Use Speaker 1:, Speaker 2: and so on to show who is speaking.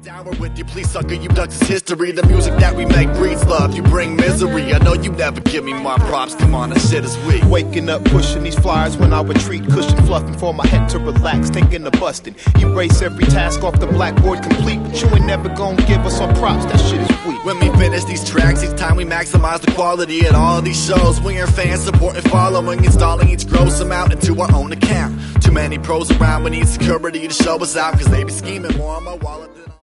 Speaker 1: Downward with you, please sucker, you ducks is history. The music that we make breeds love, you bring misery. I know you never give me my props, come on, that shit is weak.
Speaker 2: Waking up, pushing these flyers when I retreat. Cushion fluffing for my head to relax, thinking of busting. Erase every task off the blackboard complete, but you ain't never gonna give us our props, that shit is weak.
Speaker 1: When we finish these tracks, each time we maximize the quality at all these shows. We are fans, supporting, following, installing each gross amount into our own account. Too many pros around, we need security to show us out, cause they be scheming more on my wallet than